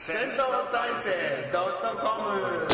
戦闘体制.com。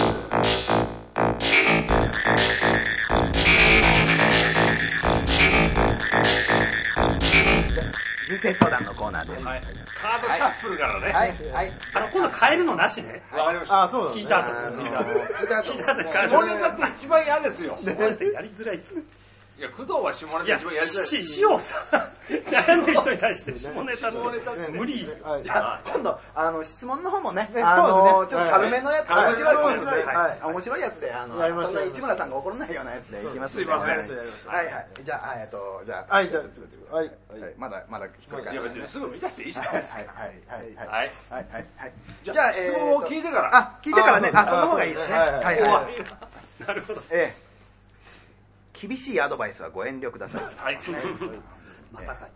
人生相談のコーナーです。 はい、カードシャッフルからね。 はいはい。 今度変えるのなしね。 わかりました。 あ、そうだね。 聞いた後。 下ネタって一番嫌ですよ。 やりづらいっつ。 いや、工藤は下ネタ一番やりづらい。 塩さ、悩んでる人に対して下ネタって無理。 今度質問の方もね、ちそうですね。 ょっと軽めのやつ、面白いやつで、 はい面白いやつで、そんな市村さんが怒らないようなやつでいきます。 すいません。 はいはい。じゃあはい、じゃあ、はい。 まだ低いから。 いや別にすぐ見たっていいじゃないですか。 はい。 じゃあ質問を聞いてから。 あ、聞いてからね。その方がいいですね。はい。 なるほど。 厳しいアドバイスはご遠慮ください。 はい。またかい。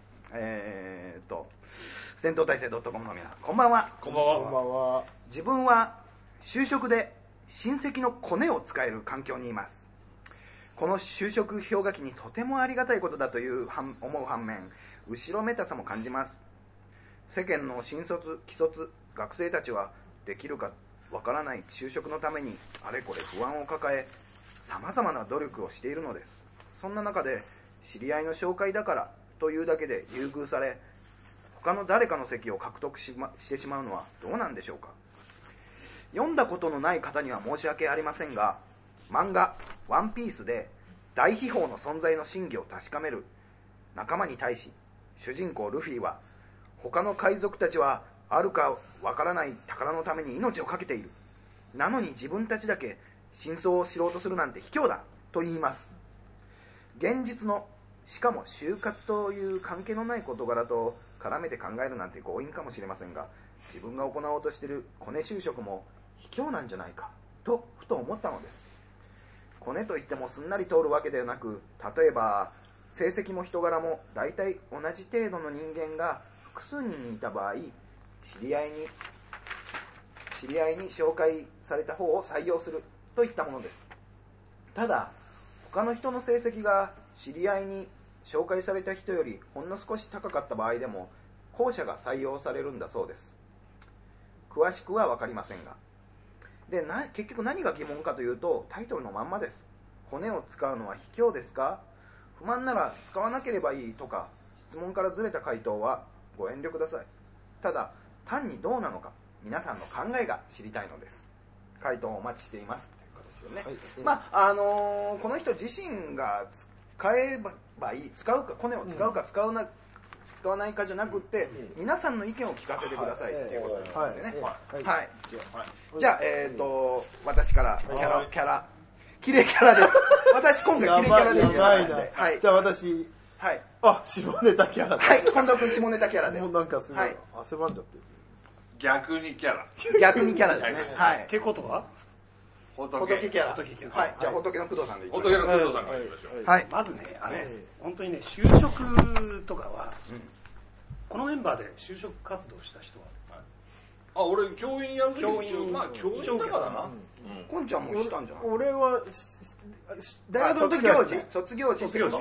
戦闘体制.com の皆さん、こんばんは。 こんばんは。 こんばんは。 自分は就職で親戚のコネを使える環境にいます。この就職氷河期にとてもありがたいことだと思う反面、後ろめたさも感じます。世間の新卒、既卒、学生たちはできるかわからない就職のためにあれこれ不安を抱え、様々な努力をしているのです。そんな中で知り合いの紹介だからというだけで優遇され、他の誰かの席を獲得してしまうのはどうなんでしょうか。読んだことのない方には申し訳ありませんが、漫画ワンピースで大秘宝の存在の真偽を確かめる仲間に対し、主人公ルフィは他の海賊たちはあるかわからない宝のために命を懸けている、なのに自分たちだけ真相を知ろうとするなんて卑怯だと言います。現実の、しかも就活という関係のない事柄と絡めて考えるなんて強引かもしれませんが、自分が行おうとしているコネ就職も卑怯なんじゃないかとふと思ったのです。コネといってもすんなり通るわけではなく、例えば成績も人柄も大体同じ程度の人間が複数人いた場合、知り合いに紹介された方を採用するといったものです。ただ他の人の成績が知り合いに紹介された人よりほんの少し高かった場合でも後者が採用されるんだそうです。詳しくは分かりませんが、結局何が疑問かというと、タイトルのまんまです。コネを使うのは卑怯ですか？不満なら使わなければいいとか、質問からずれた回答はご遠慮ください。ただ単にどうなのか皆さんの考えが知りたいのです。回答をお待ちしていますという形よね。この人自身が使えばいい、使うか、コネを使うか使わないかじゃなくって、皆さんの意見を聞かせてくださいっていうことですのでね。じゃあ私からキャラキレキャラです。私今回キレキャラでいきますので、 じゃあ私、下ネタキャラです。 はい、近藤君下ネタキャラで。 もうなんかすごい汗ばんじゃってる。 逆にキャラですね。はい。 ってことは仏キャラ。はい。じゃあ仏の工藤さんでいきましょう。 仏の工藤さんからいきましょう。 はい。 まずね、本当にね、就職とかは、このメンバーで就職活動した人は、 俺教員やる教員だからな。 こんちゃんもしたんじゃない？ 俺は大学の時卒業時してない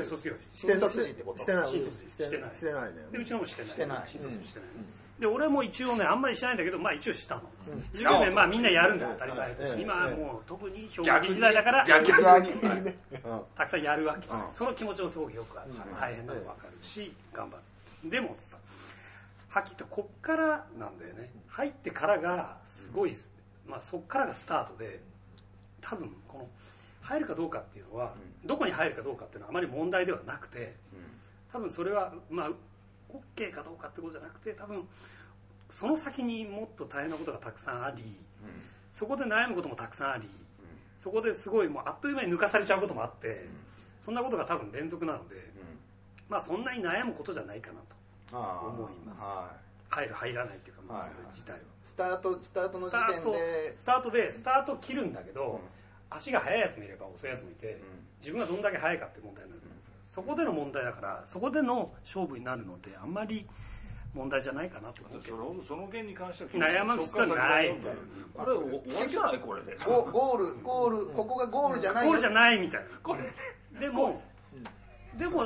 ね。 でうちのもしてない。で俺も一応ねあんまりしてないんだけど、一応したの。一応ねみんなやるんだ当たり前だし、今はもう特に氷河期時代だから逆にたくさんやるわけ。その気持ちもすごくよくある。大変なの分かるし頑張る。でもさ、はっきり言ってこっからなんだよね。入ってからがすごい、そっからがスタートで、多分この入るかどうかっていうのは、どこに入るかどうかっていうのはあまり問題ではなくて、多分それはOK かどうかってことじゃなくて、多分その先にもっと大変なことがたくさんあり、そこで悩むこともたくさんあり、そこですごいもうあっという間に抜かされちゃうこともあって、そんなことが多分連続なので、そんなに悩むことじゃないかなと思います。入る入らないっていうか、それ自体はスタートの時点でスタート切るんだけど、足が速いやつもいれば遅いやつもいて、自分がどんだけ速いかっていう問題になるんです。そこでの問題だから、そこでの勝負になるのであんまり問題じゃないかなと思うけど、 その件に関しては悩む必要ないみたいな。 これ終わりじゃないこれで。 ゴールここがゴールじゃない。 ゴールじゃないみたいな。でも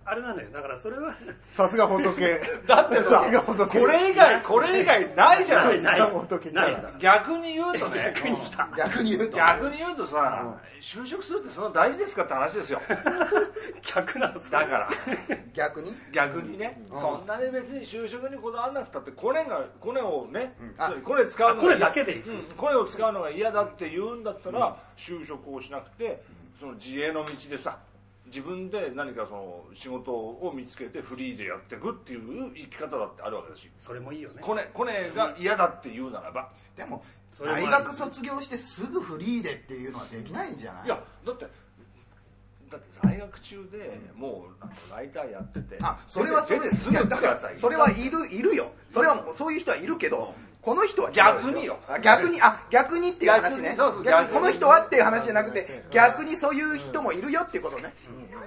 あれなのよ。だからそれはさすが仏。 だってささすが仏。 これ以外ないじゃないですか。 さすが仏キャラだ。 逆に言うとね、 逆に言うとさ、就職するってそんな大事ですかって話ですよ。 逆なんですだから逆にね、そんなに別に就職にこだわらなくたってコネをね、コネ使うのコネだけでいい、 コネを使うのが嫌だって言うんだったら、就職をしなくてその自営の道でさ、自分で何かその仕事を見つけてフリーでやっていくっていう生き方だってあるわけだし、 それもいいよね。 コネが嫌だって言うならば、 でも大学卒業してすぐフリーでっていうのはできないんじゃない？ いやだって在学中でもうライターやってて、 それはそれすぐだからそれはいるよ。それはそういう人はいるけど、この人は逆によ。 逆にっていう話ね。逆にこの人はっていう話じゃなくて、逆にそういう人もいるよっていうことね。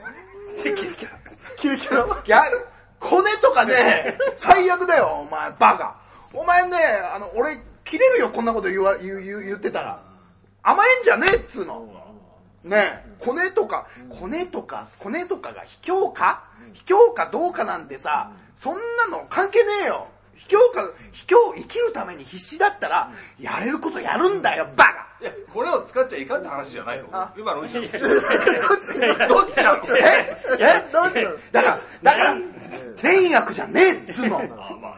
キレキャラ。 コネとかね、最悪だよお前バカ。お前ね、俺切れるよこんなこと言ってたら。甘えんじゃねえっつうの。ねえ、コネとかが卑怯かどうかなんてさ、そんなの関係ねえよ。卑怯生きるために必死だったらやれることやるんだよバカ。 いやこれを使っちゃいかんって話じゃないの。今のうちのどっちなの？ どっちなの？ だから善悪じゃねえっつうの。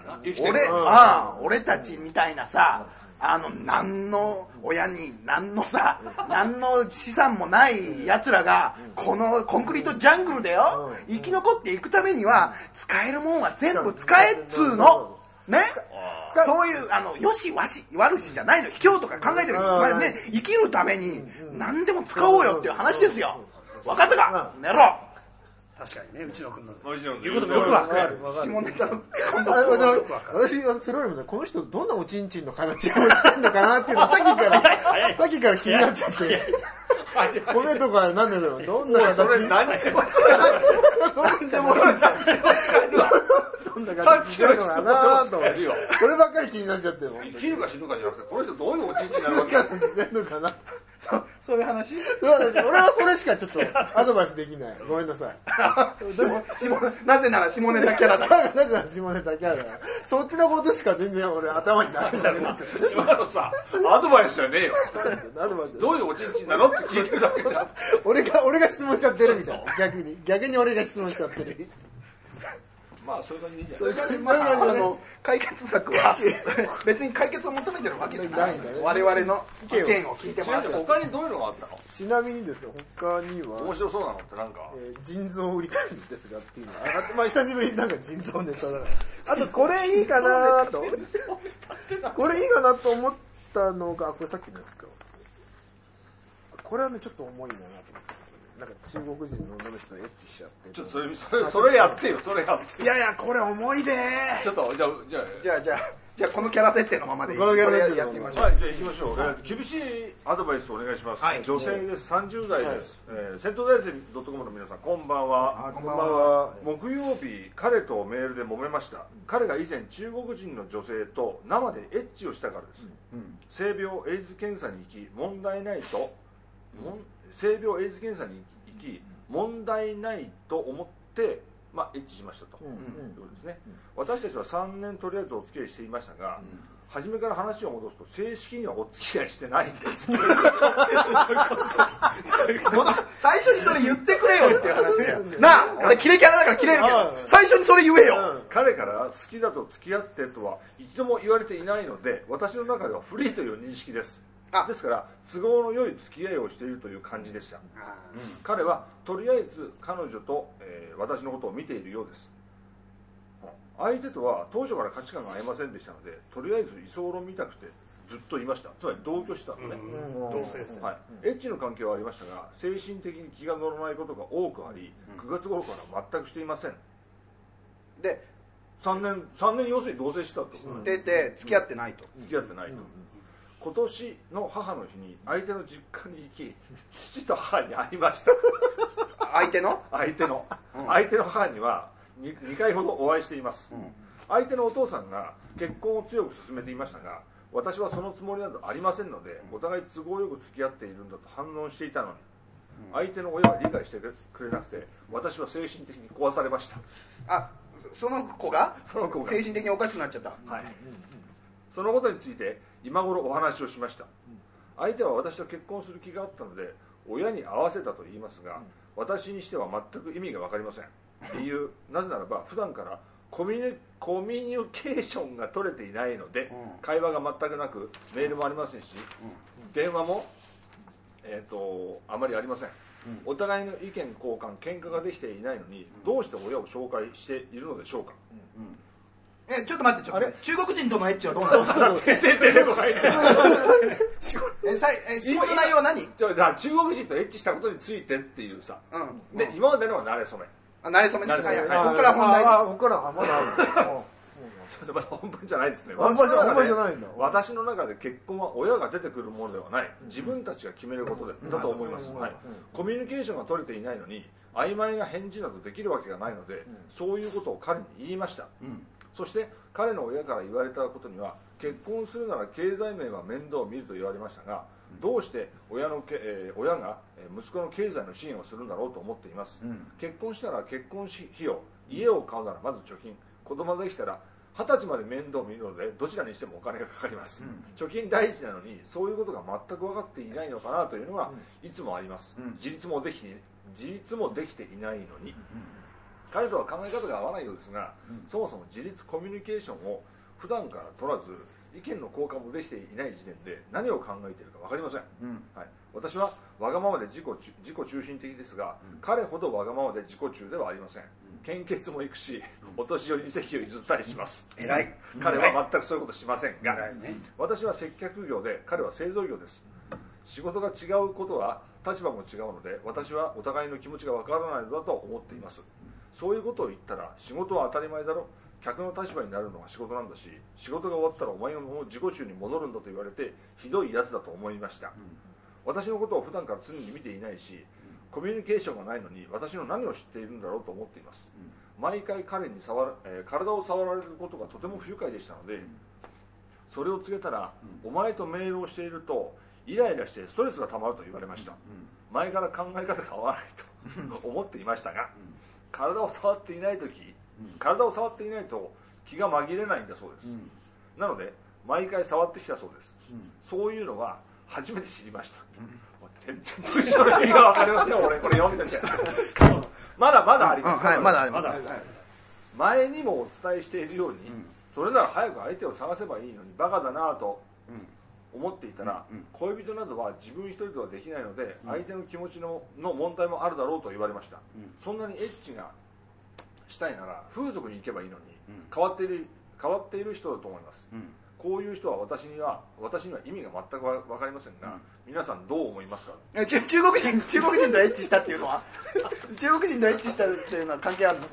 俺たちみたいなさ、何の親に何の資産もない奴らがこのコンクリートジャングルでよ、生き残っていくためには使えるもんは全部使えっつうのね。そういうよし悪しじゃないの。卑怯とか考えてるね、生きるために何でも使おうよっていう話ですよ。分かったか？寝ろ。 確かにね、内野君の言うこともよくわかる。 下ネタの私それよりもね、この人どんなおちんちんの形をしてんのかなっていうのさっきから気になっちゃって。米とかなんだろう、どんな形？ それ何？ どんでもいいんじゃん。どんな形してるのかなと思って、そればっかり気になっちゃって。 生きるか死ぬかじゃなくて、この人どういうおちんちんなのかしてんのかな。 そういう話？ 俺はそれしかちょっとアドバイスできない。ごめんなさい。 なぜなら下ネタキャラだ。 なぜなら下ネタキャラだ。そっちのことしか全然俺頭にないんだけど。 今のさ、アドバイスじゃねえよ。 アドバイス。 どういうおちんちんなのって聞いてるだけじゃん。 俺が質問しちゃってるみたいな。逆に俺が質問しちゃってる。 まあそういう感じでいいんじゃない？そういう感じ。解決策は別に解決を求めてるわけじゃないんだね。我々の意見を聞いてもらって。 他にどういうのがあったの？ ちなみにですね、他には面白そうなのってなんか、 腎臓を売りたいんですがっていうのは、まあ久しぶりになんか腎臓ネタだから。あとこれいいかなと思ったのが、これさっきのやつか。これはねちょっと重いなと思って。なんか中国人の女の人とエッチしちゃって。 ちょっとそれやってよ、それやって。 いやこれ重いでー。 ちょっとじゃあこのキャラ設定のままでいい。 このキャラ設定やってみましょう。 はい、じゃあ行きましょう。厳しいアドバイスをお願いします。女性です。30代です。戦闘大生 .com の皆さん、こんばんは。 こんばんは。 木曜日、彼とメールで揉めました。彼が以前中国人の女性と生でエッチをしたからです。性病エイズ検査に行き問題ないと性病エイズ検査に行き問題ないと思ってエッチしましたということですね。私たちは3年とりあえずお付き合いしていましたが、初めから話を戻すと正式にはお付き合いしてないんです。 最初にそれ言ってくれよっていう話だよ。なあ、俺キレキャラだからキレるけど、最初にそれ言えよ。 彼から好きだと付き合ってとは一度も言われていないので、私の中ではフリーという認識です。ですから都合の良い付き合いをしているという感じでした。彼はとりあえず彼女と、私のことを見ているようです。相手とは当初から価値観が合いませんでしたので、とりあえず居候みたくてずっといました。つまり同居したのね。 同棲ですね。 エッチの関係はありましたが、精神的に気が乗らないことが多くあり、9月頃から全くしていません。 で 3年要するに同棲したと。 で付き合ってないと。 付き合ってないと。今年の母の日に相手の実家に行き、父と母に会いました。相手の母には2回ほどお会いしています。相手のお父さんが結婚を強く進めていましたが、私はそのつもりなどありませんので、お互い都合よく付き合っているんだと反論していたのに、 相手の親は理解してくれなくて、私は精神的に壊されました。 その子が精神的におかしくなっちゃった。 はい。そのことについて今頃お話をしました。相手は私と結婚する気があったので親に合わせたと言いますが、私にしては全く意味が分かりません。理由、なぜならば普段からコミュニケーションが取れていないので、会話が全くなく、メールもありませんし、電話も、あまりありません。お互いの意見交換、喧嘩ができていないのに、どうして親を紹介しているのでしょうか。 ちょっと待って、中国人とのエッチはどうなの？ 全然出てこない質問の内容は何？ 中国人とエッチしたことについてっていうさ、で今までのは馴れ初め。 馴れ初めね。ここから本題。ここからまだある。 まだ本番じゃないですね。 本番じゃないんだ。 私の中で結婚は親が出てくるものではない、自分たちが決めることだと思います。コミュニケーションが取れていないのに曖昧な返事などできるわけがないので、そういうことを彼に言いました。そして彼の親から言われたことには、結婚するなら経済面は面倒を見ると言われましたが、どうして親が息子の経済の支援をするんだろうと思っています。結婚したら結婚費用、家を買うならまず貯金、子供ができたら20歳まで面倒を見るのでどちらにしてもお金がかかります。貯金大事なのにそういうことが全く分かっていないのかなというのがいつもあります。自立もできていないのに。彼とは考え方が合わないようですが、そもそも自立コミュニケーションを普段から取らず、意見の交換もできていない時点で何を考えているか分かりません。私はわがままで自己中心的ですが、彼ほどわがままで自己中ではありません。献血も行くし、お年寄りに席を譲ったりします。 偉い。 彼は全くそういうことしませんが、私は接客業で彼は製造業です。仕事が違うことは立場も違うので、私はお互いの気持ちが分からないのだと思っています。そういうことを言ったら、仕事は当たり前だろ、客の立場になるのが仕事なんだし、仕事が終わったらお前も自己中に戻るんだと言われてひどいやつだと思いました。私のことを普段から常に見ていないし、コミュニケーションがないのに私の何を知っているんだろうと思っています。毎回彼に体を触られることがとても不愉快でしたので、それを告げたら、お前とメールをしているとイライラしてストレスがたまると言われました。前から考え方が合わないと思っていましたが、体を触っていないと気が紛れないんだそうです。なので毎回触ってきたそうです。そういうのは初めて知りました。全然文章の意味が分かりますよ。俺これ読んでてまだまだあります。 まだあります。 前にもお伝えしているように、それなら早く相手を探せばいいのにバカだなと思っていたら、恋人などは自分一人ではできないので、相手の気持ちの問題もあるだろうと言われました。そんなにエッチがしたいなら風俗に行けばいいのに、変わっている人だと思います。こういう人は私には意味が全く分かりませんが、皆さんどう思いますか？ 中国人とエッチしたっていうのは中国人とエッチしたっていうのは関係あるの？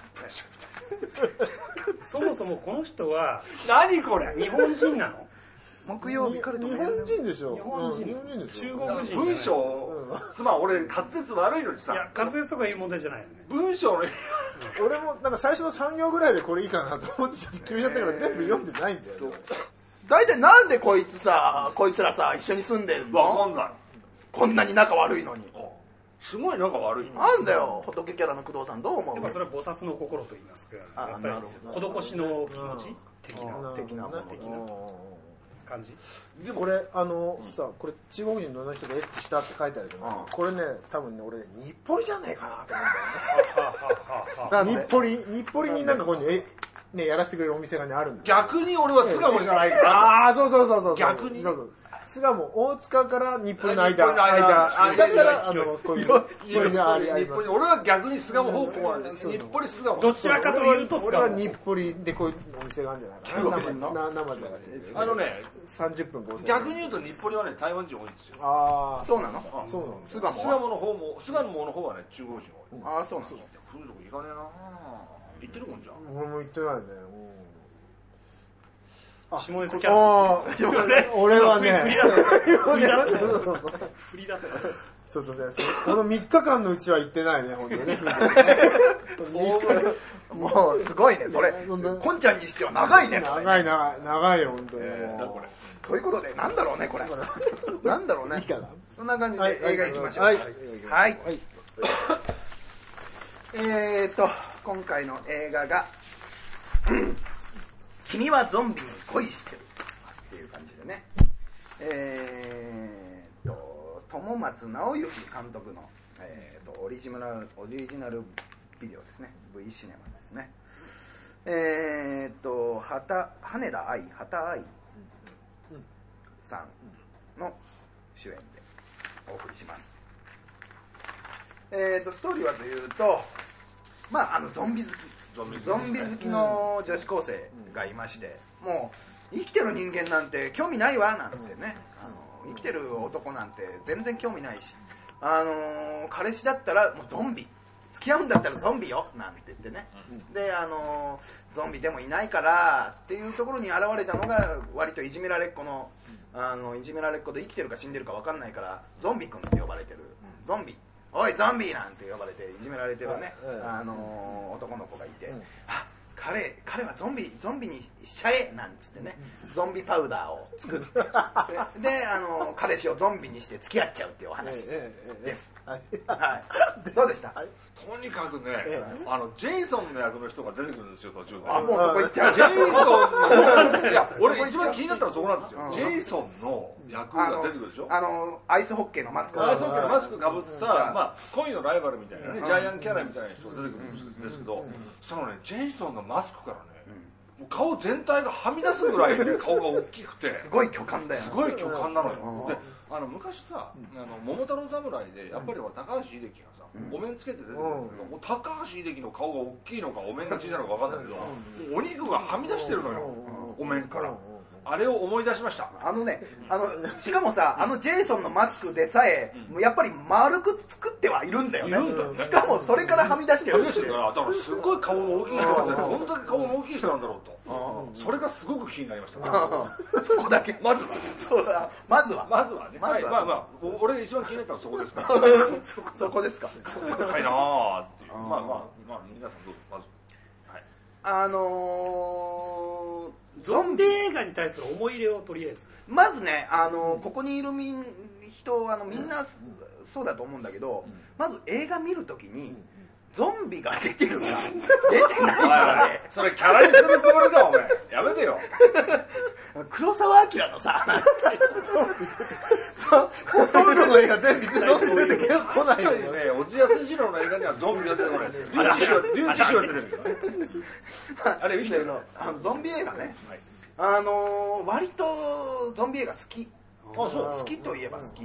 そもそもこの人は何これ？ 日本人なの？ 木曜日から日本人でしょ。 日本人でしょ。中国人。 文章、すまん、俺滑舌悪いのにさ。 いや、滑舌とかいう問題じゃないよね。 文章の俺もなんか最初の3行ぐらいでこれいいかなと思ってちょっと決めちゃったから全部読んでないんだよ。 大体なんでこいつらさ一緒に住んでるの？ わかんない。 こんなに仲悪いのに。 すごい仲悪い。 なんだよ、仏キャラの工藤さんどう思う？ やっぱそれは菩薩の心と言いますか、やっぱり施しの気持ち的な感じ。 でもこれさ、これ中国人の人がエッチしたって書いてあるけど、これね多分ね俺日暮里じゃねえかなと思うんだよね。日暮里になんかこういうねやらせてくれるお店がねあるんだよ。 逆に俺は巣鴨じゃないかな。 ああそう逆に。 巣鴨大塚から日暮里の間だったらこういうのあります。 俺は逆に巣鴨方向は日暮里巣鴨。 どちらかというと俺は日暮里でこういうお店があるんじゃないかな。生で30分5000円。 逆に言うと日暮里はね台湾人多いんですよ。 ああそうなの？ そうなの。 巣鴨の方はね中国人多い。 ああそうなの。 風俗行かねえな。行ってるもんじゃん。 俺も行ってないね。 下ネタキャラ。 俺はね、 振りだった。 そうこの3日間のうちは行ってないね、本当にね。 もうすごいねそれ。こんちゃんにしては長いね。 長いよ本当に。 ということでなんだろうねこれ。なんだろうね。 いいかな。 そんな感じで映画行きましょう。 はい。 はい。今回の映画が「君はゾンビに恋してる」っていう感じでね。友松直之監督の、オリジナルビデオですね。 V シネマですね。羽田愛さんの主演でお送りします。ストーリーはというと、ゾンビ好きの女子高生がいまして、もう生きてる人間なんて興味ないわなんてね、生きてる男なんて全然興味ないし、彼氏だったらもうゾンビ、付き合うんだったらゾンビよなんて言ってね、でゾンビでもいないからっていうところに現れたのが割といじめられっ子のいじめられっ子で生きてるか死んでるか分かんないからゾンビ君って呼ばれてる、ゾンビ、おいゾンビなんて呼ばれていじめられてるね、男の子がいて、彼はゾンビにしちゃえなんつってね、ゾンビパウダーを作ってで彼氏をゾンビにして付き合っちゃうっていうお話です。どうでした？ とにかくね、ジェイソンの役の人が出てくるんですよ途中で。 もうそこ行っちゃう。 ジェイソンのいや俺一番気になったのはそこなんですよ。ジェイソンの役が出てくるでしょ。 アイスホッケーのマスクかぶった恋のライバルみたいなね、ジャイアンキャラみたいな人が出てくるんですけど、そのねジェイソンのマスクからね、もう顔全体がはみ出すぐらいね顔が大きくてすごい巨漢だよ。 すごい巨漢なのよ。で昔さ桃太郎侍でやっぱり高橋英樹がさお面つけて出てくるんだけど、高橋英樹の顔が大きいのかお面が小さいのか分かんないけど、お肉がはみ出してるのよお面から。あれを思い出しました。 しかもさジェイソンのマスクでさえやっぱり丸く作ってはいるんだよね。しかもそれからはみ出してる。 はみ出してるから、だからすごい顔の大きい人なんだよ。どんだけ顔の大きい人なんだろうと。それがすごく気になりました。 そこだけ。まずは。そうだ。まずはね。 俺が一番気になったのはそこですから。 そこですか。 はいなーっていう。皆さんどうぞまず。 ゾンビ映画に対する思い入れをとりあえずまずね、ここにいる人みんなそうだと思うんだけど、まず映画見るときにゾンビが出てるか出てないかね、 それキャラにするつもりだお前やめてよ。 黒澤明のさほとんどの映画全部ゾンビ出てこないよね。小津安二郎の映画にはゾンビが出てこないですよ。リュウジシュは出てるけどね。あれ見てるのゾンビ映画ね、割とゾンビ映画好き。好きといえば好き。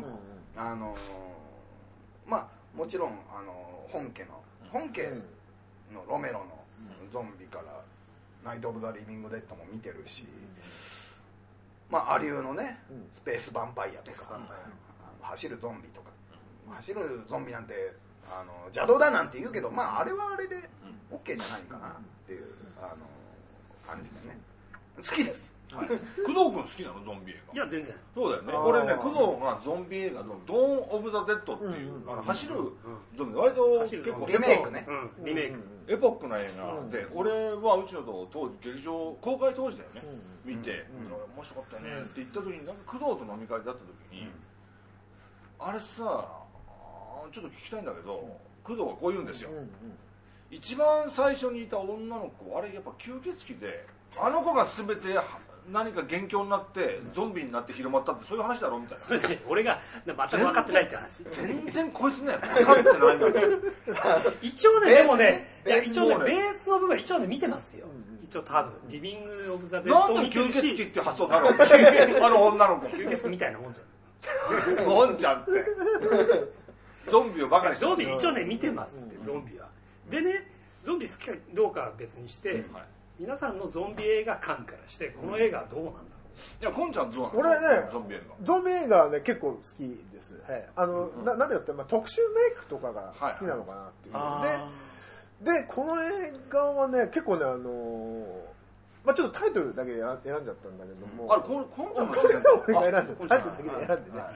もちろん本家のロメロのゾンビからナイト・オブ・ザ・リビング・デッドも見てるし、アリューのねスペース・ヴァンパイアとか走るゾンビとか、走るゾンビなんて邪道だなんて言うけど、あれはあれで OK じゃないかなっていう感じでね好きです。 工藤君好きなのゾンビ映画？ いや全然。 そうだよね。俺ね工藤がゾンビ映画の「ドーン・オブ・ザ・デッド」っていう走るゾンビ割と結構リメイクね。 リメイクエポックな映画で、俺はうちのと当時劇場公開当時だよね見て面白かったよねって言った時になんか工藤と飲み会で会った時にあれさちょっと聞きたいんだけど工藤はこう言うんですよ。一番最初にいた女の子あれやっぱ吸血鬼であの子が全て何か元凶になってゾンビになって広まったってそういう話だろみたいな。 それで俺が全く分かってないって話。 全然こいつね分かってないんだけど一応ねでもね一応ねベースの部分一応ね見てますよ。一応多分リビング・オブ・ザ・デッドを見てるし。 なんで吸血鬼って発想だろうあの女の子吸血鬼みたいなもんじゃんもんじゃんってゾンビをバカにしてゾンビ一応ね見てますってゾンビは。でねゾンビ好きかどうかは別にして、皆さんのゾンビ映画観からしてこの映画はどうなんだろう。 いやこんちゃんどうなの？ 俺ねゾンビ映画はね結構好きです。なんでかって特殊メイクとかが好きなのかなっていうでこの映画はね結構ねちょっとタイトルだけで選んじゃったんだけども、 あれこんちゃんが俺が選んでタイトルだけで選んでね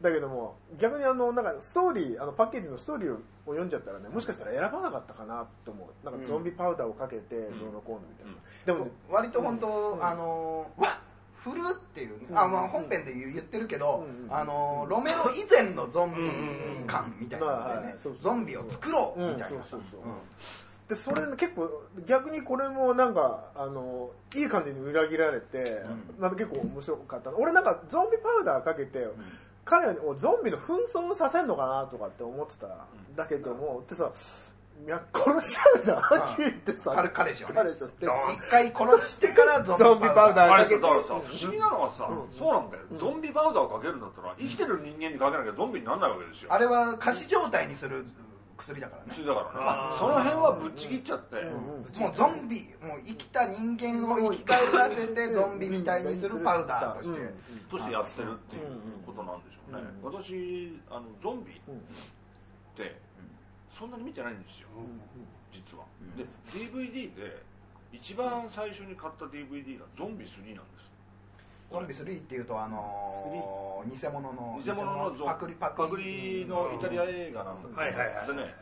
だけども逆になんかストーリーパッケージのストーリーを読んじゃったらね、もしかしたら選ばなかったかなと思う。なんかゾンビパウダーをかけてどうのこうのみたいな、でもね割と本当フルっていうね、まあ本編で言ってるけど、ロメロ以前のゾンビ感みたいなのでね、ゾンビを作ろうみたいな。 でそれ結構逆にこれもなんかいい感じに裏切られて、なんか結構面白かった。俺なんかゾンビパウダーかけて、彼らにゾンビの紛争をさせるのかなとかって思ってた、だけどもってさ、殺しちゃうじゃん、はっきり言ってさ、 彼氏をね、 一回殺してからゾンビパウダーかけて。だからさ、不思議なのはさ、そうなんだよ、ゾンビパウダーをかけるんだったら生きてる人間にかけなきゃゾンビにならないわけですよ。 あれは仮死状態にする薬だからね。 薬だからね。その辺はぶっちぎっちゃって、 もうゾンビ、もう生きた人間を生き返らせてゾンビみたいにするパウダーとしてやってるっていうことなんでしょうね。私ゾンビってそんなに見てないんですよ、実は。で DVD で一番最初に買った DVD がゾンビ3なんです。 ゾンビ3っていうと偽物のパクリのイタリア映画なんだけど、でね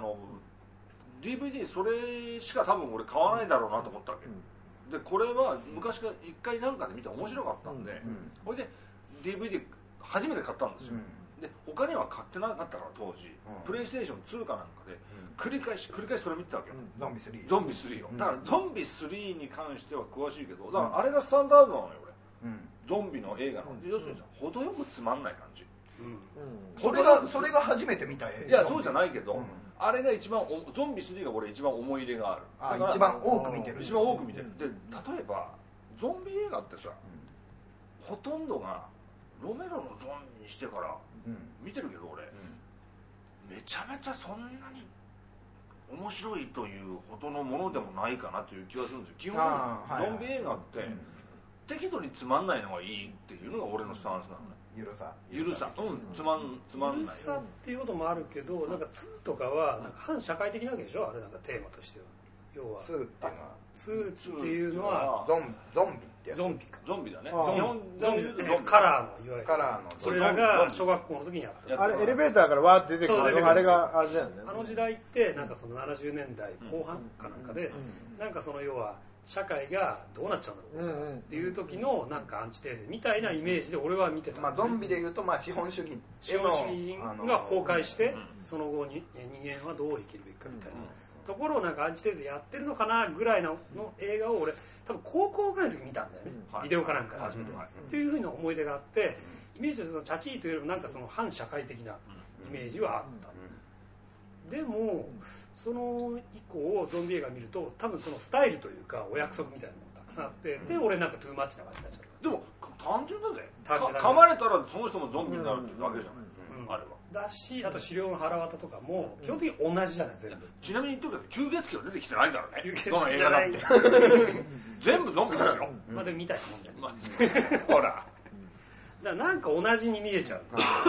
DVD それしか多分俺買わないだろうなと思ったわけ、でこれは昔から一回なんかで見て面白かったんで、それで DVD 初めて買ったんですよ、で他には買ってなかったから当時、プレイステーション2かなんかで繰り返しそれ見てたわけよ、 ゾンビ3 を。だからゾンビ3に関しては詳しいけど、だからあれがスタンダードなのよ俺、ゾンビの映画の、要するにさ、程よくつまんない感じ、 それが初めて見た映画。 いやそうじゃないけど、あれが一番ゾンビ3が俺一番思い入れがある。 一番多く見てる。 で例えばゾンビ映画ってさ、ほとんどがロメロのゾンビにしてから見てるけど俺、めちゃめちゃそんなに面白いというほどのものでもないかなという気がするんですよ。基本ゾンビ映画って適度につまんないのがいいっていうのが俺のスタンスなのね。 ゆるさ、 つまんない。 ゆるさっていうこともあるけど、なんか2とかはなんか反社会的なわけでしょ、あれなんかテーマとしては。要は 2っていうのはゾンビゾンビだね。 日本カラーのいわゆるそれらが小学校の時にやった。 あれエレベーターからわーって出てくるあれがあれだよね。 あの時代ってなんかその70年代後半かなんかで、なんかその要は社会がどうなっちゃうんだろうっていう時のなんかアンチテーゼみたいなイメージで俺は見てた。 ゾンビでいうと資本主義が崩壊してその後に人間はどう生きるべきかみたいなところをなんかアンチテーゼやってるのかなぐらいの映画を俺多分高校ぐらいの時見たんだよね、ビデオかなんかで初めてっていうふうな思い出があって、イメージでそのチャチーというよりもなんかその反社会的なイメージはあった。でもその以降ゾンビ映画見ると多分そのスタイルというかお約束みたいなのがたくさんあって、で俺なんかトゥーマッチな感じになっちゃった。 でも単純だぜ、噛まれたらその人もゾンビになるっていうだけじゃない、あれはだし、あと狩猟の腹渡とかも基本的に同じじゃない全部。 ちなみに言っとくけど吸血鬼は出てきてないからね、 吸血どの映画だって全部ゾンビですよ。 まあでも見たいもんじゃないほらだからなんか同じに見えちゃう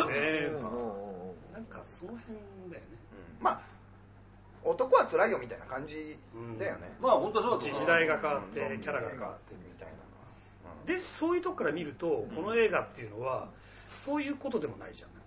なんかその辺だよね。 男は辛いよみたいな感じだよね。 本当そうだと思う。 時代が変わってキャラが変わってみたいなで、そういうとこから見るとこの映画っていうのはそういうことでもないじゃん。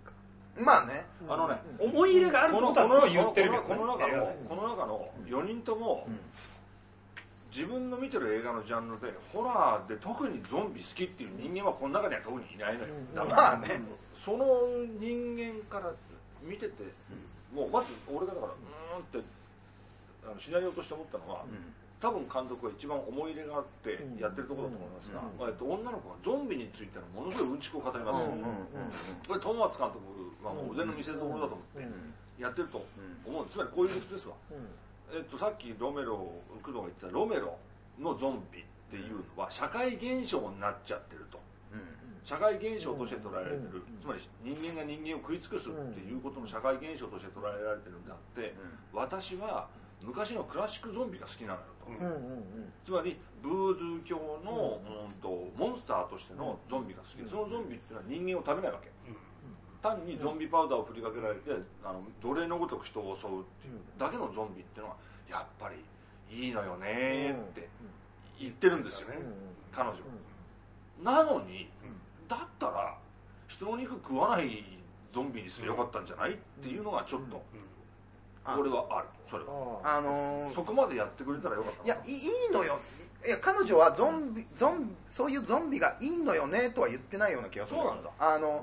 思い入れがあることはすごい言ってるけど、 この中の4人とも自分の見てる映画のジャンルでホラーで特にゾンビ好きっていう人間はこの中には特にいないのよ。だからその人間から見てて、もうまず俺がだからってシナリオとして思ったのは、多分監督は一番思い入れがあってやってるところだと思いますが、女の子がゾンビについてのものすごいうんちくを語ります。これトモワツ監督はもう腕の見せ所だと思ってやってると思う。つまりこういう理屈ですわ。さっきロメロ工藤が言ったロメロのゾンビっていうのは社会現象になっちゃってると、社会現象として捉えられてる、つまり人間が人間を食い尽くすっていうことの社会現象として捉えられてるんであって、私は昔のクラシックゾンビが好きなのよと、つまりブーズー教の、モンスターとしてのゾンビが好きで、そのゾンビっていうのは人間を食べないわけ、単にゾンビパウダーを振りかけられて奴隷のごとく人を襲うっていうだけのゾンビっていうのはやっぱりいいのよねって言ってるんですよ、彼女なのに、だったら一人の肉食わないゾンビにすればよかったんじゃないっていうのがちょっと、俺はある。それはそこまでやってくれたらよかった。 いや、いいのよ。いや、彼女はそういうゾンビがいいのよねとは言ってないような気がする。 そうなんだ。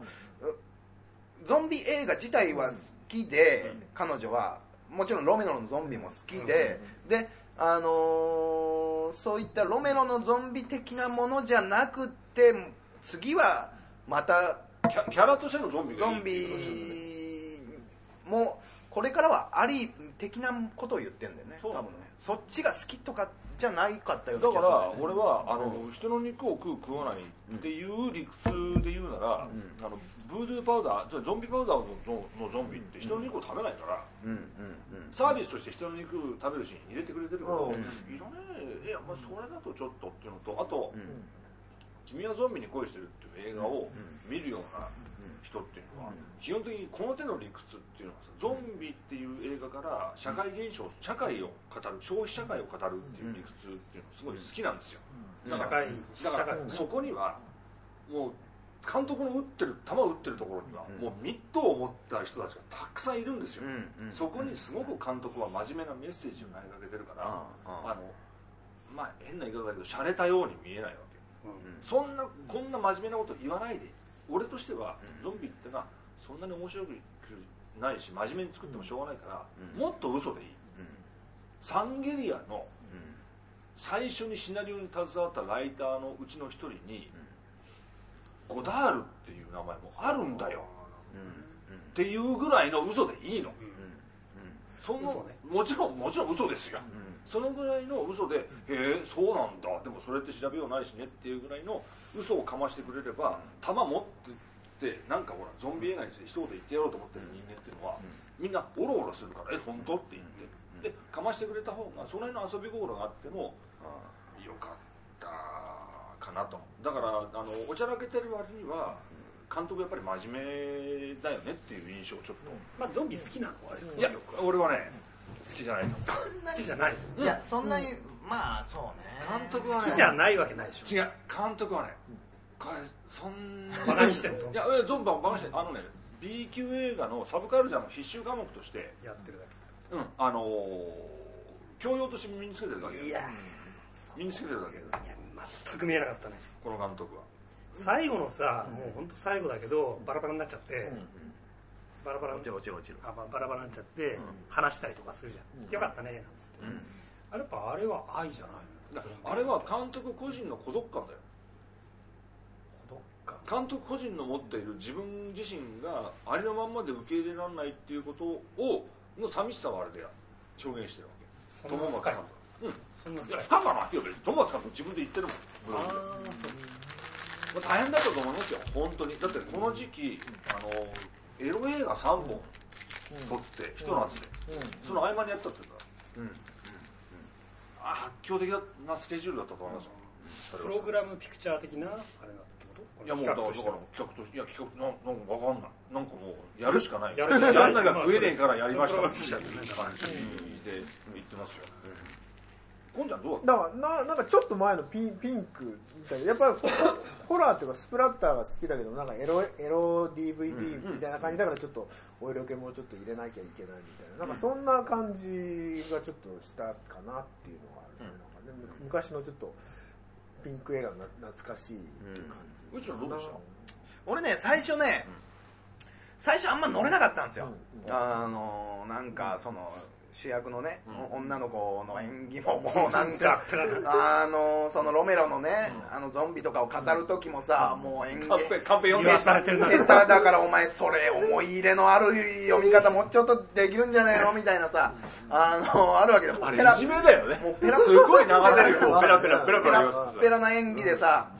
ゾンビ映画自体は好きで、彼女はもちろんロメロのゾンビも好きで、でそういったロメロのゾンビ的なものじゃなくて、次はまたキャラとしてのゾンビがいい。 ゾンビもこれからはあり的なことを言ってんだよね。多分ね、そっちが好きとかじゃないかったような気がする。 だから俺は人の肉を食わないっていう理屈で言うなら、ブードゥーパウダー、ゾンビパウダーのゾンビって人の肉を食べないから、サービスとして人の肉食べるシーン入れてくれてるけど、いらねえ、いや、まあ、それだとちょっとっていうのと、あと、君はゾンビに恋してるっていう映画を見るような人っていうのは、基本的にこの手の理屈っていうのはさ、ゾンビっていう映画から社会現象、社会を語る、消費社会を語るっていう理屈っていうのすごい好きなんですよ。だからそこにはもう監督の球を打ってるところにはもうミットを持った人たちがたくさんいるんですよ。そこにすごく監督は真面目なメッセージを投げかけてるから、まあ変な言い方だけど洒落たように見えないわけ。こんな真面目なこと言わないで、俺としてはゾンビってのはそんなに面白くないし真面目に作ってもしょうがないから、もっと嘘でいい。サンゲリアの最初にシナリオに携わったライターのうちの一人に、ゴダールっていう名前もあるんだよっていうぐらいの嘘でいいの。もちろん嘘ですよ。そのぐらいの嘘で、へえそうなんだ、でもそれって調べようないしねっていうぐらいの嘘をかましてくれれば、弾持ってってなんかほらゾンビ映画について一言言ってやろうと思ってる人間っていうのは、みんなオロオロするから、本当って言ってでかましてくれた方がその辺の遊び心があってもよかったかなと。だからおちゃらけてる割には監督やっぱり真面目だよねっていう印象をちょっと。 まあゾンビ好きなのはあれですね。 いや俺はね好きじゃないと。 好きじゃない。 いや、そんなに、まあそうね。 監督はね好きじゃないわけないでしょ。 違う、監督はねそんなバカにしてるの。 いやゾンビバカにしてる。B 級映画のサブカルチャーの必修科目としてやってるだけ。 教養として身につけてるだけ。 いや身につけてるだけ。いや全く見えなかったね、 この監督は。 最後のさ、もう本当最後だけどバラバラになっちゃって、バラバラになっちゃって、話したりとかするじゃん。よかったねなんつって、やっぱあれは愛じゃないの。 あれは監督個人の孤独感だよ。監督個人の持っている自分自身がありのまんまで受け入れられないっていうことをの寂しさをあれで表現してるわけ。友松監督。いや深かな。いや友松監督自分で言ってるもん。大変だったと思いますよ本当に。だってこの時期エロ映画3本撮ってひと夏で、その合間にやったって言うんだ。発狂的なスケジュールだったと思いますよ。 プログラムピクチャー的なあれだってこと。 いやもうだから企画として、いや企画なんか分かんない。なんかもうやるしかない。やんなきゃ食えねえからやりましたって感じで言ってますよ。こんちゃんどうだった？ だからなんかちょっと前のピンクみたいな、やっぱりホラーっていうかスプラッターが好きだけど、なんかエロ DVD みたいな感じだから、ちょっとお色気もちょっと入れなきゃいけないみたいな、なんかそんな感じがちょっとしたかなっていうのがあるね。なんかね、昔のちょっとピンク映画の懐かしいっていう感じ。 うちはどうでした？ 俺ね、最初あんま乗れなかったんですよ。なんかその主役のね、女の子の演技ももうなんかそのロメロのね、ゾンビとかを語る時もさ、もう演技カンペ読んでされてるな。 下手だからお前それ思い入れのある読み方もうちょっとできるんじゃねえのみたいなさ、あるわけで、 あれいじめだよね。もうすごい流れるよ。ペラペラ言わせてペラな演技でさ、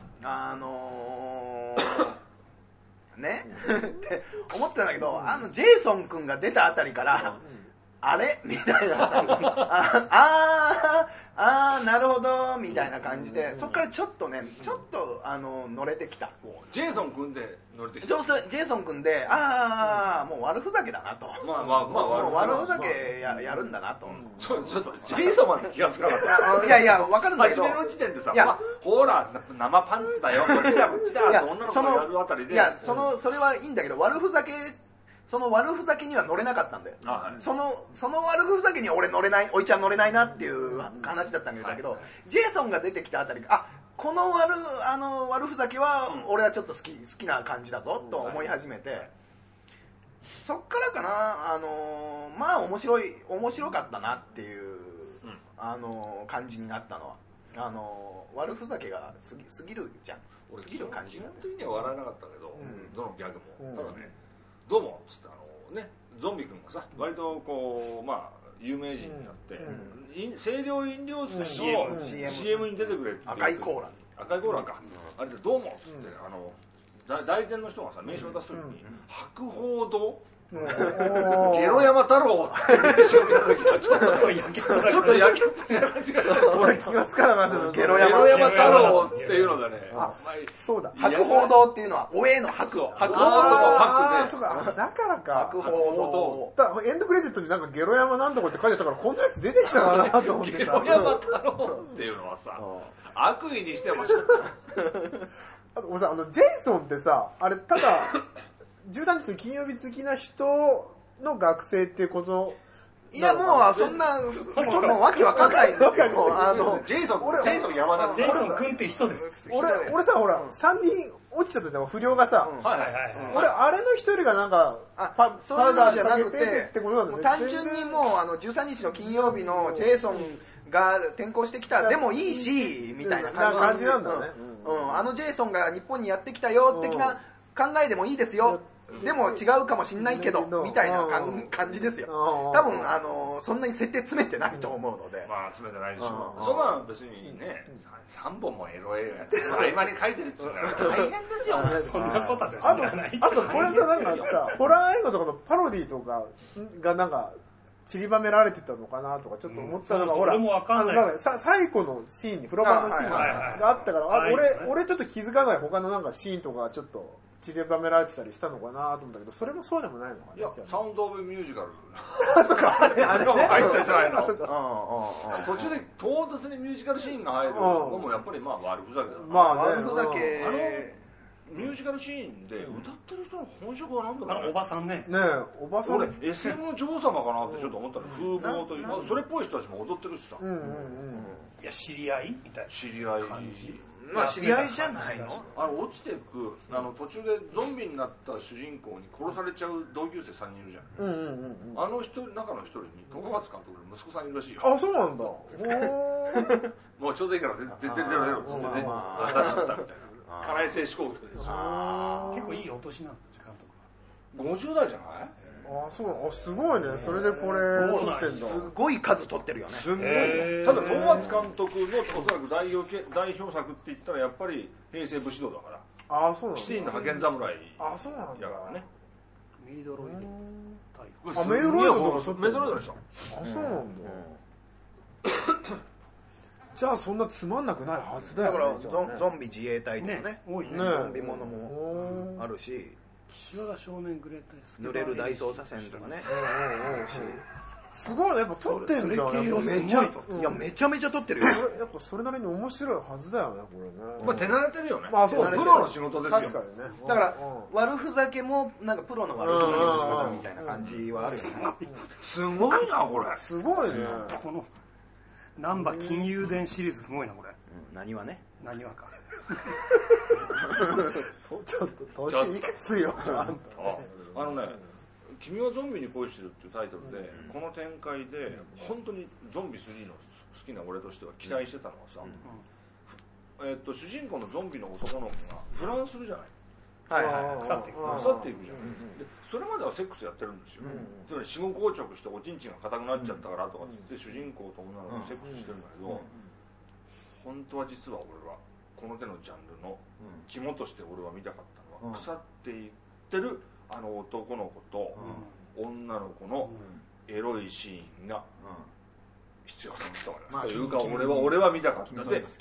ねって思ってたんだけど、ジェイソン君が出たあたりからあれみたいなさなるほどみたいな感じで、そっからちょっと乗れてきた。 ジェイソン組んで乗れてきジた。 ェイソン組んでもう悪ふざけだなと、 まあもう悪ふざけやるんだなと、 ちょっとジェイソンまで気がつかなかった。 いや分かるんだけど、 初めの時点でさ、ほら生パンツだよ、こっちだこっちだって女の子がやるあたりで、 それはいいんだけど、その悪ふざけには乗れなかったんだよ。その悪ふざけにはおいちゃん乗れないなっていう話だったんだけど、ジェイソンが出てきたあたり、この悪ふざけは俺はちょっと好きな感じだぞと思い始めて、そっからかな、まあ面白かったなっていう感じになったのは、悪ふざけが過ぎるじゃん。 俺過ぎる感じ基本的には笑えなかったけど、どのギャグも、ただね、どうもっつってゾンビ君がさ、割とこう有名人になって、清涼飲料水の CM に出てくれって赤いコーラか、あれでどうもっつって代理店の人がさ名刺を出す時に博報堂ゲロ山太郎って名刺を見た時はちょっとやけっぱしな感じが俺気がつかなかった。 ゲロ山太郎っていうのがね、 そうだ、 博報堂っていうのはおえの博報堂、 そうか、だからか、 博報堂エンドクレジットになんかゲロ山なんとかって書いてあったから、こんなやつ出てきたかなと思ってさ、 ゲロ山太郎っていうのはさ、悪意にしてもちょっと俺さ、ジェイソンってさ、あれただ13日の金曜日好きな人の学生っていうこと。 いや、もうそんなもうわけわかんないんですよ。 ジェイソン山田ジェイソン君って人です。 俺さ、ほら3人落ちちゃったじゃん、不良がさ、俺あれの一人がなんかそういうのじゃなくてってことなんだね。 単純にもう13日の金曜日のジェイソンが転校してきたでもいいしみたいな感じなんだね。 ジェイソンが日本にやってきたよ的な考えでもいいですよ、でも違うかもしんないけどみたいな感じですよ。多分そんなに設定詰めてないと思うので、 詰めてないでしょ。そこは別にね、3本もエロ映画やって合間に書いてるっていうのは大変ですよ。 そんなことは知らない。 あとこれさ、なんかさ、ホラー映画とかのパロディとかがなんか散りばめられてたのかなとかちょっと思ったのが、ほら最後のシーンに風呂場のシーンがあったから、俺ちょっと気づかない他のなんかシーンとかちょっと散りばめられてたりしたのかなと思ったけど、それもそうでもないのかな。 いや、サウンドオブミュージカルそっか、あれも入ったじゃないの。 途中で唐突にミュージカルシーンが入るのもやっぱり悪ふざけだな。 悪ふざけ。 ミュージカルシーンで歌ってる人の本職は何だろうね。 おばさんね。 おばさん。 俺 SM の女王様かなってちょっと思ったの。風貌というそれっぽい人たちも踊ってるしさ。 いや、知り合いみたいな。 知り合い知り合いじゃないの。 落ちていく途中でゾンビになった主人公に殺されちゃう同級生3人いるじゃん。中の一人に戸川監督の息子さんいるらしいよ。 あ、そうなんだ。 もうちょうどいいから出ろっつってね、出しちゃったみたいな。金井製紙工業ですよ。 結構いいお年なんです監督は。50代じゃない？ すごいね。それでこれ撮ってんだ。 すごい数撮ってるよね。 すごい。ただ東松監督のおそらく代表作って言ったらやっぱり平成武士道だから。 そうなんだ。 七人の派遣侍そうなんだ。 やからね。 メイドロイド。メイドロイドとかメイドロイドでしょ。 そうなんだ。じゃあそんなつまんなくないはずだよね。 だからゾンビ自衛隊とかね、 多いね。 ゾンビものもあるし、 岸和田少年グレートエスケープ濡れる大捜査線とかね。 すごいね、やっぱ撮ってんじゃん。 めちゃめちゃ撮ってるよ。 やっぱそれなりに面白いはずだよね、これね。 手慣れてるよね。 そうプロの仕事ですよ。 確かにね。 だから悪ふざけもなんかプロの悪ふざけの仕方みたいな感じはあるよね。 すごいなこれ。 すごいね。 この難波金融伝シリーズすごいなこれ。 何はね。 何はか。 ちょっと年いくつよ。 君はゾンビに恋してるっていうタイトルで、この展開で本当にゾンビ3の好きな俺としては期待してたのはさ、主人公のゾンビの男の子がフランスするじゃない。腐っていくじゃん。でそれまではセックスやってるんですよ。つまり死後硬直しておちんちんが硬くなっちゃったからとかつって主人公と女の子がセックスしてるんだけど、本当は実は俺はこの手のジャンルの肝として俺は見たかったのは、腐っていってるあの男の子と女の子のエロいシーンが必要だと思います、 まあ、 というか俺は見たかったで、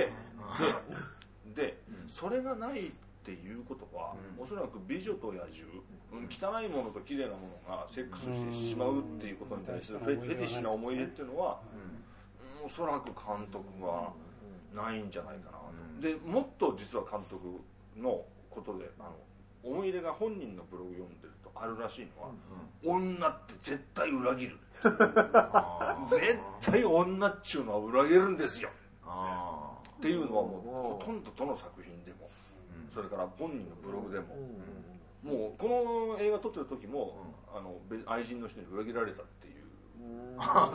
それがないっていうことは、おそらく美女と野獣、汚いものと綺麗なものがセックスしてしまうっていうことに対するフェティッシュな思い入れっていうのは、おそらく監督はないんじゃないかなと、でもっと実は監督のことで思い入れが本人のブログ読んでるとあるらしいのは、女って絶対裏切る絶対女っちゅうのは裏切るんですよっていうのはもうほとんどどの作品でも、それから本人のブログでも、もうこの映画撮ってる時も、愛人の人に裏切られたっていう、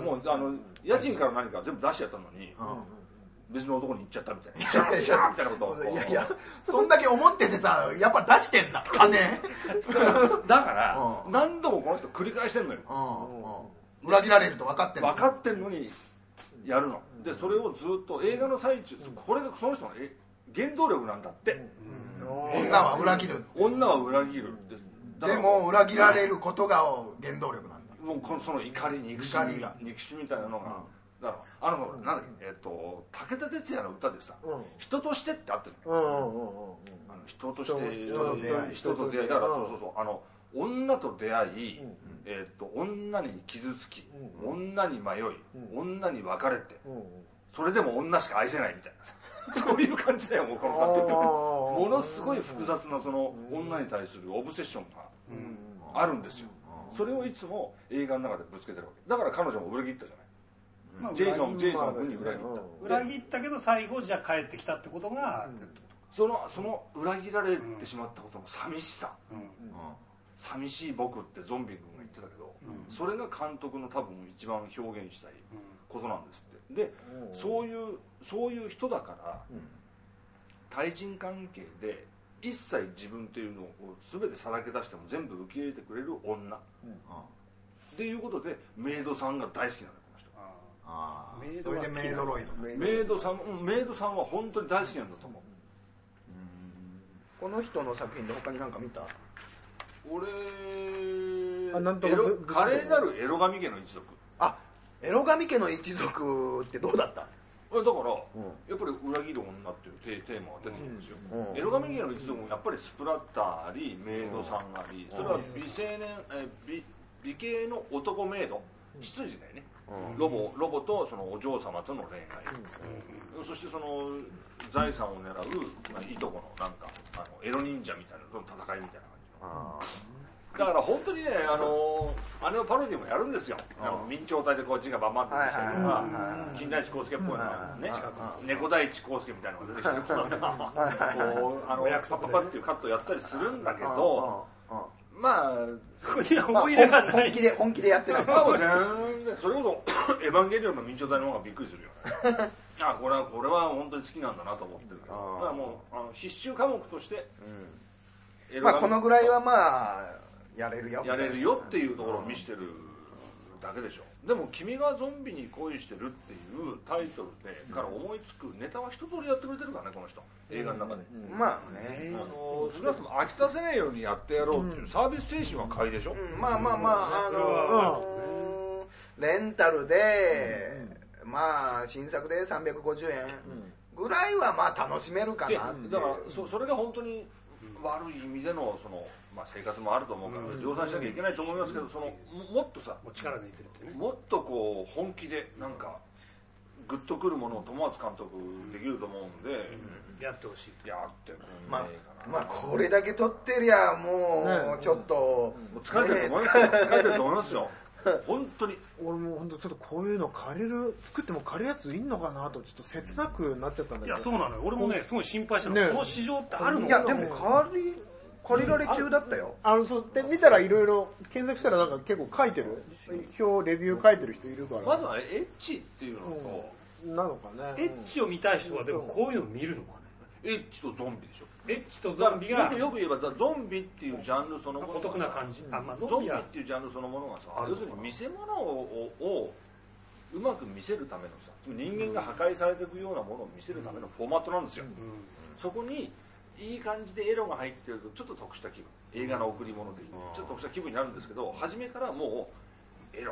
もう家賃から何か全部出しちゃったのに、別の男に行っちゃったみたいな、シャーシャーみたいなことをいやそんだけ思っててさ、やっぱ出してんだ金だから何度もこの人繰り返してんのよ。 裏切られると分かってんの、 分かってんのにやるので、それをずっと映画の最中、これがその人の原動力なんだって、 女は裏切る、 女は裏切るでも裏切られることが原動力なんだ。 もうその怒り憎しみみたいなのが、だから武田鉄矢の歌でさ、人としてってあってる、人として人と出会いだから、そう女と出会い、女に傷つき、女に迷い、女に別れて、それでも女しか愛せないみたいなそういう感じだよ、もうこの監督ものすごい複雑なその女に対するオブセッションがあるんですよ。それをいつも映画の中でぶつけてるわけだから、彼女も裏切ったじゃない、ジェイソン君に裏切った裏切ったけど最後じゃあ帰ってきたってことが、 その裏切られてしまったことの寂しさ、寂しい僕ってゾンビ君が言ってたけど、それが監督の多分一番表現したいことなんですって。でそういう人だから、対人関係で一切自分っていうのを全てさらけ出しても全部受け入れてくれる女、っていうことでメイドさんが大好きなのよ、この人。 それでメイドロイド、 メイドさんは本当に大好きなんだと思う。 この人の作品で他に何か見た？ 俺なんとか華麗なるエロ神家の一族。 エロ神家の一族ってどうだった？ だから、やっぱり裏切る女っていうテーマが出てくるんですよ。エロ神家の一族もやっぱりスプラッターあり、メイドさんあり、それは美形の男メイド、執事だよね、ロボとそのお嬢様との恋愛、そしてその財産を狙ういとこのなんかエロ忍者みたいなのとの戦いみたいな感じの。だから本当にね、あれのパロディもやるんですよ。明朝体でこう字がバンバンって出てきたりとか、金田一耕助っぽいのがね、猫大地耕助みたいなのが出てきたりとか、パパパっていうカットやったりするんだけど、まあ本気でやってない。 まあ全然それこそエヴァンゲリオンの明朝体の方がびっくりするよね。これは本当に好きなんだなと思ってるけど、だからもう必修科目として、 このぐらいはまあやれるよっていうところを見せてるだけでしょ。でも「君がゾンビに恋してる」っていうタイトルでから思いつくネタは一通りやってくれてるからね、この人映画の中で。 まあね、 少なくとも飽きさせないようにやってやろうっていうサービス精神は買いでしょ。 まあレンタルでまあ新作で350円ぐらいはまあ楽しめるかなって。 だからそれが本当に悪い意味での生活もあると思うから量産しなきゃいけないと思いますけど、もっとさ、 力抜いてるってね、 もっとこう本気でなんかグッとくるものを友松監督できると思うんで、 やってほしい。 やってまあこれだけ撮ってりゃもうちょっと疲れてると思いますよ。疲れてると思いますよ。本当に俺も本当ちょっとこういうの作っても借りるやついんのかなとちょっと切なくなっちゃったんだけど。 いやそうなのよ、俺もねすごい心配したの、この市場ってあるのいやでも借りられ中だったよ。 そうで見たらいろいろ検索したらなんか結構書いてるレビュー書いてる人いるから。 まずはエッチっていうのと、 なのかね。 エッチを見たい人はでもこういうの見るのかね。 エッチとゾンビでしょ。 エッチとゾンビがよく言えばゾンビっていうジャンルそのものがお得な感じ。 ゾンビっていうジャンルそのものがさ、要するに見せ物をうまく見せるためのさ、人間が破壊されていくようなものを見せるためのフォーマットなんですよ。そこにいい感じでエロが入ってるとちょっと得した気分、映画の贈り物的にちょっと得した気分になるんですけど、初めからもうエロ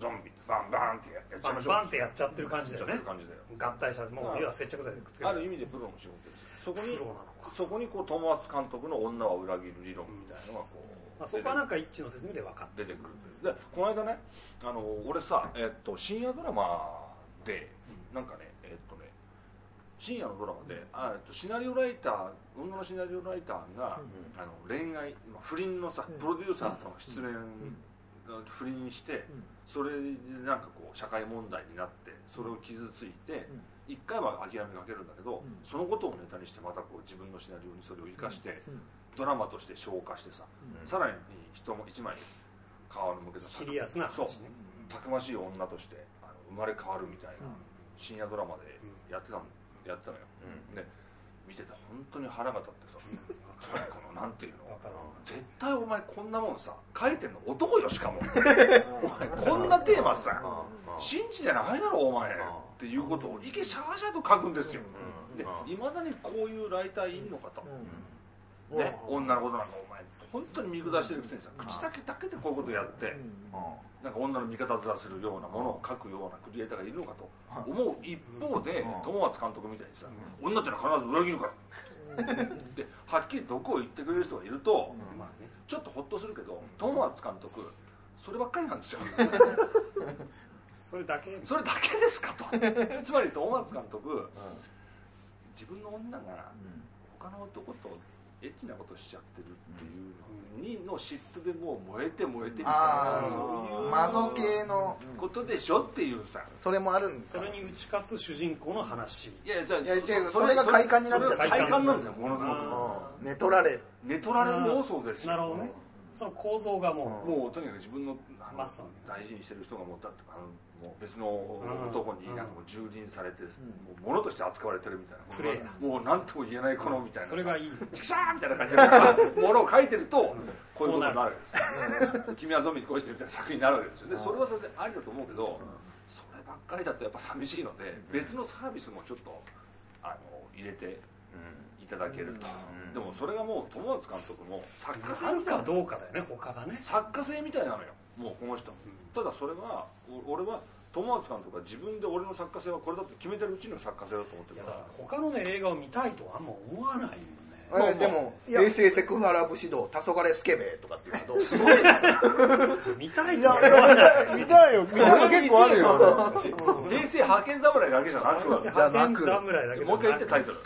ゾンビバンバンってやっちゃいましょう。 バンってやっちゃってる感じだよね。合体したもう要は接着剤でくっつける。 ある意味でプロの仕事ですよ。そこにこう友達監督の女は裏切る理論みたいなのがこう、 そこはなんか一致の説明で分かって出てくる。でこの間ね俺さ深夜ドラマでなんかね深夜のドラマでシナリオライター女のシナリオライターが恋愛不倫のさプロデューサーとの失恋不倫してそれでなんかこう社会問題になってそれを傷ついて一回は諦めかけるんだけどそのことをネタにしてまたこう自分のシナリオにそれを生かしてドラマとして消化してささらに人も一枚皮のむけたシリアスなそうたくましい女として生まれ変わるみたいな深夜ドラマでやってたのよ、で見てて本当に腹が立ってさこのなんていうの絶対お前こんなもんさ書いてんの男よしかもお前こんなテーマさ信じてないだろお前っていうことをいけシャーシャーと書くんですよ。でいまだにこういうライターいんのかと、ね、女のことなんかお前本当に見下してるくせにさ口だけでこういうことやってなんか女の味方面するようなものを書くようなクリエイターがいるのかと思う一方で友松監督みたいにさ女ってのは必ず裏切るからではっきり毒を言ってくれる人がいるとちょっとホッとするけど友松監督そればっかりなんですよそれだけですかとつまり友松監督自分の女が他の男とエッチなことしちゃってるっていうのの嫉妬でもう燃えてみたいなそういうマゾ系のことでしょっていうさそれもあるんですか。 それに打ち勝つ主人公の話。 いやそれが快感になっちゃう。 快感なんだよものすごく寝取られる妄想ですよ。 なるほどね。その構造がもうとにかく自分の大事にしてる人がもう別の男になんかもう蹂躙されてもう物として扱われてるみたいなもう何とも言えないこのみたいなそれがいいチクシャーみたいな感じでものを書いてるとこういうことになるわけです君はゾンビに恋してるみたいな作品になるわけですよ。でそれはそれでありだと思うけどそればっかりだとやっぱ寂しいので別のサービスもちょっと入れていただけると。でもそれがもう友松監督も作家性みたいなどうかだよね他がね作家性みたいなのよもうこの人ただそれは俺は友松監督が自分で俺の作家性はこれだって決めてるうちの作家性だと思ってるから他のね映画を見たいとはあんま思わないよね。 でも平成セクハラ武士道黄昏スケベとかっていうのどうすごい見たいとは思わない見たいよそれ結構あるよ平成派遣侍だけじゃなく派遣侍だけもう一回言ってタイトル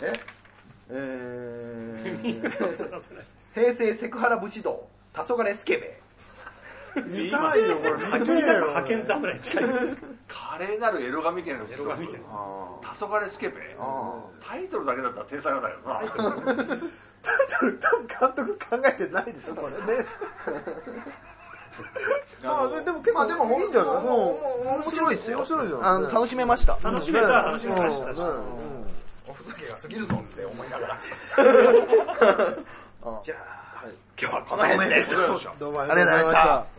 平成セクハラ武士道黄昏スケベ見たいよこれ派遣侍近い華麗なるエロガミ家の黄昏スケベタイトルだけだったら天才なんだよなタイトル多分監督考えてないでしょこれねでも結構いいんじゃない面白いですよ面白いよ楽しめました楽しめましたおふざけが過ぎるぞって思いながらじゃあ今日はこの辺ですどうもありがとうございました。